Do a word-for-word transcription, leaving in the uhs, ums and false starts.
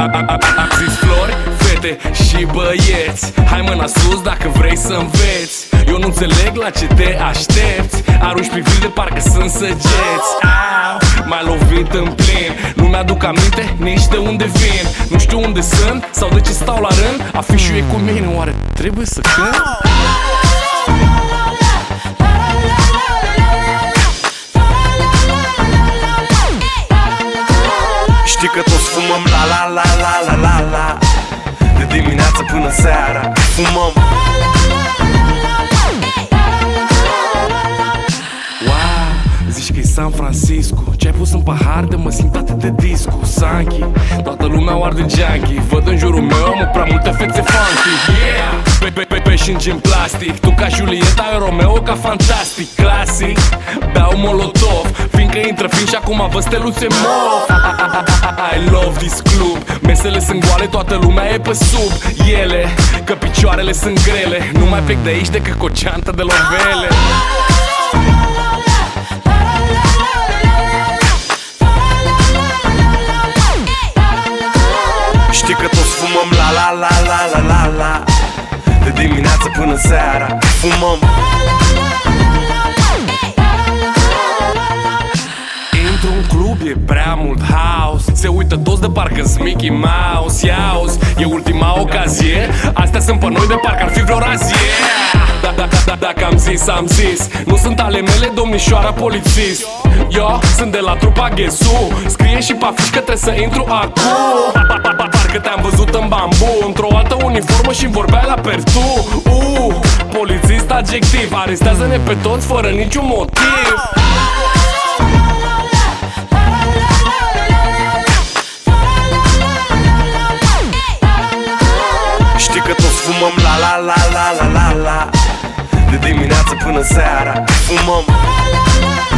Am zis flori, fete și băieți, hai mâna sus dacă vrei să înveți. Eu nu înțeleg la ce te aștepți, arunci priviri de parcă sunt săgeți. Au, m-ai lovit în plin, nu mi-aduc aminte nici de unde vin. Nu știu unde sunt sau de ce stau la rând. Afișul e cu mine, oare trebuie să cânt? Știi că toți fumăm la la la la la la la, de dimineață până seara fumăm. Wow, zici că e San Francisco, ce-ai pus în pahar de mă simt atât de disco. Sanchi, toată lumea o arde junkie, văd în jurul meu mă prea multe fețe funky. Yeah, pe pe pe peșingi în plastic, tu ca Julieta, eu Romeo ca fantastic. Clasic, beau molotov, fiindcă intră fin și acum vă steluțe mov. I love this club, mesele sunt goale, toată lumea e pe sub ele, că picioarele sunt grele. Nu mai plec de aici decât cu o ceantă de lovele. Știi că toți fumăm la la la la la la la, de dimineață până seara fumăm. Intru în club, e prea mult house, se uită toți de parcă-s Mickey Mouse. Iauzi, e ultima ocazie, astea sunt pe noi de parcă ar fi vreo razie. Da, da, da, da, dacă am zis, am zis, nu sunt ale mele, domnișoara polițist. Eu sunt de la trupa Ghesu, scrie și pe afiș că trebuie să intru acum. Parcă te-am văzut în bambu, într-o altă uniformă și-mi vorbea la pertu. Uh, polițist adjectiv, arestează-ne pe toți fără niciun motiv. Știi că toți fumăm la la la la la la la, de dimineață până seara fumăm.